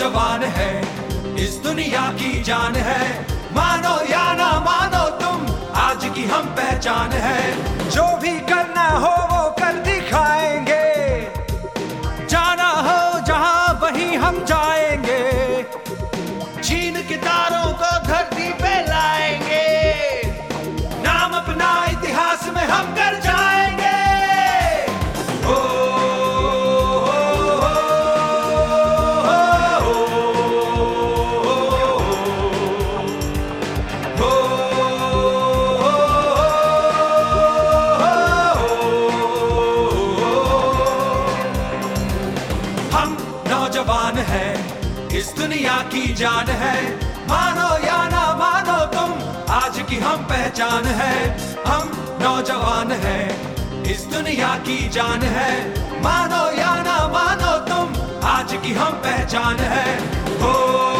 नौजवान है, इस दुनिया की जान है। मानो या ना मानो तुम, आज की हम पहचान है। जो भी करना हो वो कर दिखाएंगे, जाना हो जहां वहीं हम जाएंगे। चीन के तारों को धरती पे लाएंगे, नाम अपना इतिहास में हम कर जाएंगे। ओ हम नौजवान हैं, इस दुनिया की जान है। मानो या ना मानो तुम, आज की हम पहचान है। हम नौजवान हैं, इस दुनिया की जान है। मानो या ना मानो तुम, आज की हम पहचान है। हो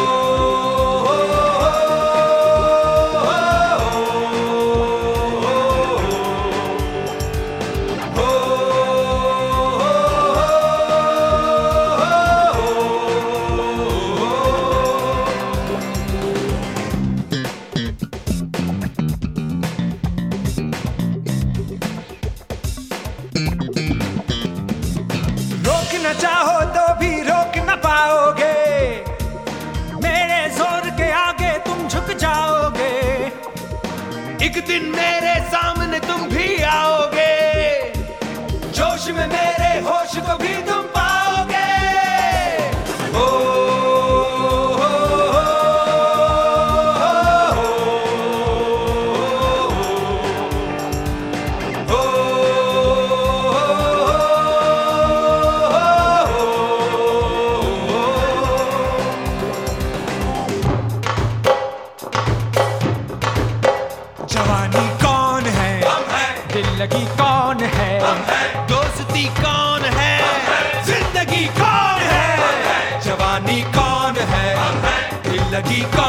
न चाहो तो भी रोक न पाओगे, मेरे जोर के आगे तुम झुक जाओगे। एक दिन मेरे सामने तुम भी आओगे, जोश में मेरे होश को भी तुम पाओगे। ओ जवानी कौन है, दिल लगी कौन है, दोस्ती कौन है, जिंदगी कौन है। जवानी कौन है, दिल लगी कौन